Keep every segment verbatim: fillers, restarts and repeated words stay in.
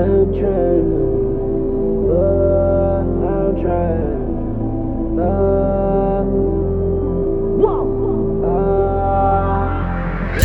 I'm trying, uh, I'm trying, uh, whoa, uh.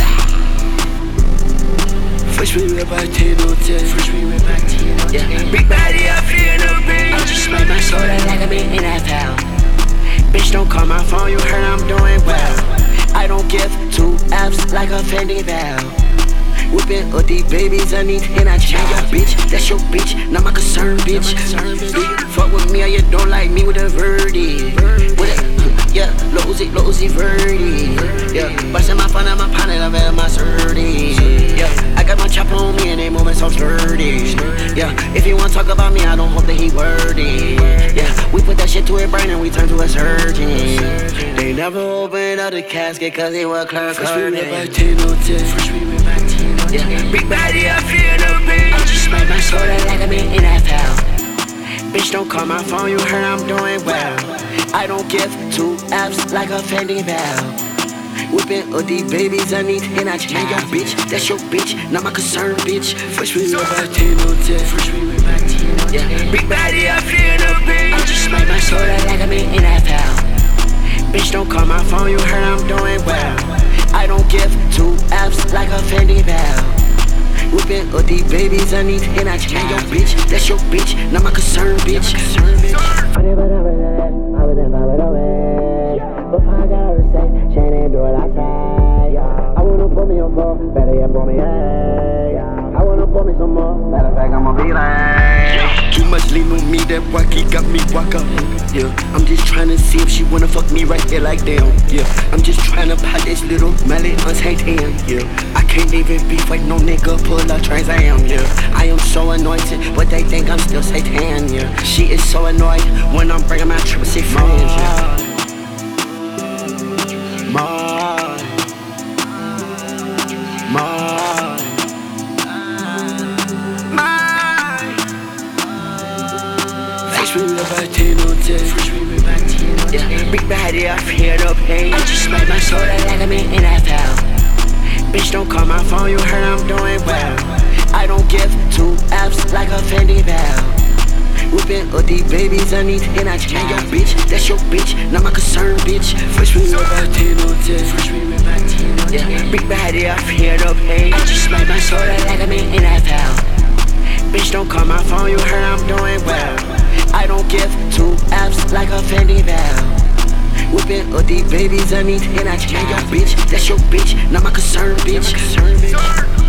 Fresh we rip by ten on ten. Fresh we rip by ten on ten. Big body, I feel no pain. I just smack my shoulder like I'm in N F L. Bitch, don't call my phone, you heard I'm doing well. I don't give two F's like a Fendi bell. Whipping up these babies, I need and I change your bitch. That's your bitch, not my concern, bitch. Do you fuck with me or you don't like me with a verdict? With a, yeah, Losey, Losey Verdi. Yeah, bustin' my fun and my pocket, I'm at my thirty. Yeah, I got my chopper on me and they moving so sturdy. Yeah, if you wanna talk about me, I don't hope that he wordy. Yeah, we put that shit to a brain and we turn to a surgeon. They never opened up the casket cause they were clear curtain. Yeah. Big body, I feel no pain. I just smack my shoulder like I'm in N F L. Bitch, don't call my phone, you heard I'm doing well. I don't give two F's like a Fendi bell. Whipping up these babies, I need and I change your bitch. That's your bitch, not my concern, bitch. Fresh we rip by ten on ten. Fresh we rip by ten on ten. Yeah. Big body, I feel no pain. I just smack my shoulder like I'm in N F L. Bitch, don't call my phone, you heard I'm doing well. I don't give two F's like a Fendi bell. Whipping up these babies, I need and I change your bitch. That's your bitch, not my concern, bitch. I never done with that, I was never with away. Before I got all to say, she ain't do what I say. I wanna put me on floor, better yet put me hey. I wanna put me some more, matter of fact, I'ma be like. Too much lean on me, that wacky got me walk up. Yeah, I'm just trying to see if she wanna fuck me right there like damn. Yeah, I'm just trying to pop this little mallet on Satan. Yeah, I can't even be fighting no nigga, pull up Trans Am. Yeah, I am so anointed, but they think I'm still Satan. Yeah, she is so annoyed when I'm bringing my triple C friends. Yeah, my, my, my. Fresh we rip by ten on ten. Fresh we rip by ten on ten. Yeah, big body, I feel the pain. I just smack my shoulder like I'm in N F L. Bitch, don't call my phone, you heard I'm doing well. I don't give two F's like a Fendi bell. Whipping up these babies, I need and I change your bitch. That's your bitch, not my concern, bitch. Fresh we rip by ten on ten. Fresh we rip by ten on ten. Yeah, big body, I feel the pain. I just smack my shoulder like I'm in N F L. Bitch, don't call my phone, you heard I'm doing well. I don't give two F's like a Fendi bell. Whipping up these babies, I need and I change your bitch. That's your bitch, not my concern, bitch.